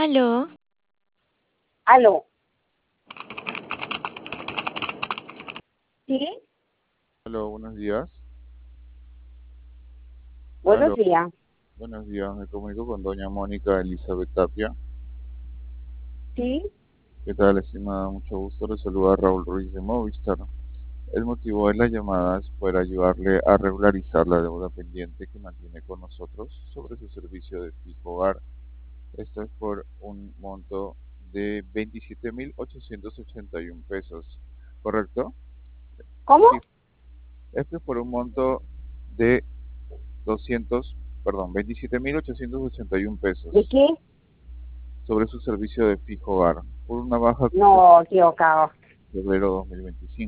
Aló, Aló. ¿Sí? Hola, buenos días. Buenos Aló, días. buenos días. Me comunico con doña Mónica Elizabeth Tapia. ¿Sí? ¿Qué tal, estimada? Mucho gusto. Le saluda Raúl Ruiz de Movistar. El motivo de la llamada es poder ayudarle a regularizar la deuda pendiente que mantiene con nosotros sobre su servicio de fijo hogar. Esto es por un monto de 27.881 pesos, ¿correcto? ¿Cómo? Sí. Esto es por un monto de 27.881 ¿De pesos qué? sobre su servicio de fijo hogar por una baja No, equivocado. de febrero 2025.